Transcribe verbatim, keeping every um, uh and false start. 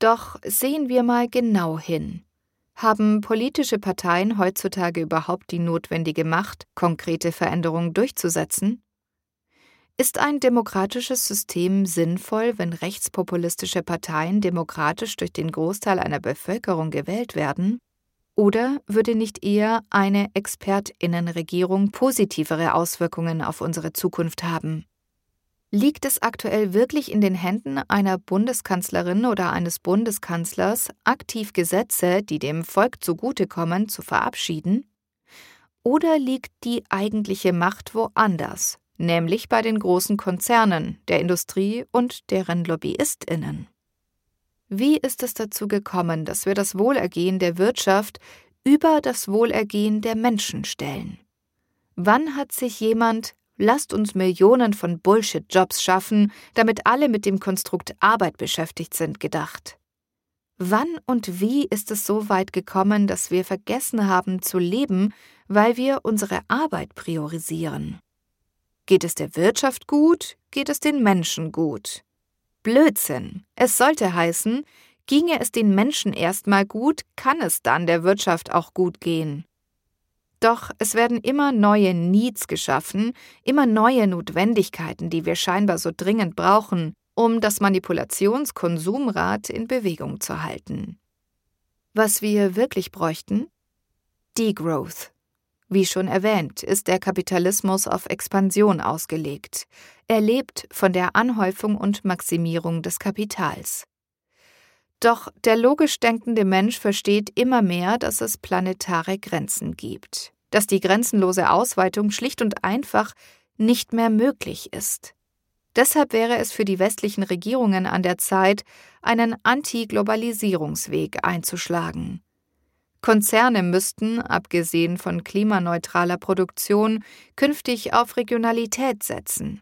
Doch sehen wir mal genau hin. Haben politische Parteien heutzutage überhaupt die notwendige Macht, konkrete Veränderungen durchzusetzen? Ist ein demokratisches System sinnvoll, wenn rechtspopulistische Parteien demokratisch durch den Großteil einer Bevölkerung gewählt werden? Oder würde nicht eher eine ExpertInnenregierung positivere Auswirkungen auf unsere Zukunft haben? Liegt es aktuell wirklich in den Händen einer Bundeskanzlerin oder eines Bundeskanzlers, aktiv Gesetze, die dem Volk zugutekommen, zu verabschieden? Oder liegt die eigentliche Macht woanders, nämlich bei den großen Konzernen, der Industrie und deren LobbyistInnen? Wie ist es dazu gekommen, dass wir das Wohlergehen der Wirtschaft über das Wohlergehen der Menschen stellen? Wann hat sich jemand „Lasst uns Millionen von Bullshit-Jobs schaffen, damit alle mit dem Konstrukt Arbeit beschäftigt sind“ gedacht? Wann und wie ist es so weit gekommen, dass wir vergessen haben zu leben, weil wir unsere Arbeit priorisieren? Geht es der Wirtschaft gut, geht es den Menschen gut? Blödsinn! Es sollte heißen, ginge es den Menschen erstmal gut, kann es dann der Wirtschaft auch gut gehen. Doch es werden immer neue Needs geschaffen, immer neue Notwendigkeiten, die wir scheinbar so dringend brauchen, um das Manipulationskonsumrad in Bewegung zu halten. Was wir wirklich bräuchten? Degrowth. Wie schon erwähnt, ist der Kapitalismus auf Expansion ausgelegt. Er lebt von der Anhäufung und Maximierung des Kapitals. Doch der logisch denkende Mensch versteht immer mehr, dass es planetare Grenzen gibt, dass die grenzenlose Ausweitung schlicht und einfach nicht mehr möglich ist. Deshalb wäre es für die westlichen Regierungen an der Zeit, einen Anti-Globalisierungsweg einzuschlagen. Konzerne müssten, abgesehen von klimaneutraler Produktion, künftig auf Regionalität setzen.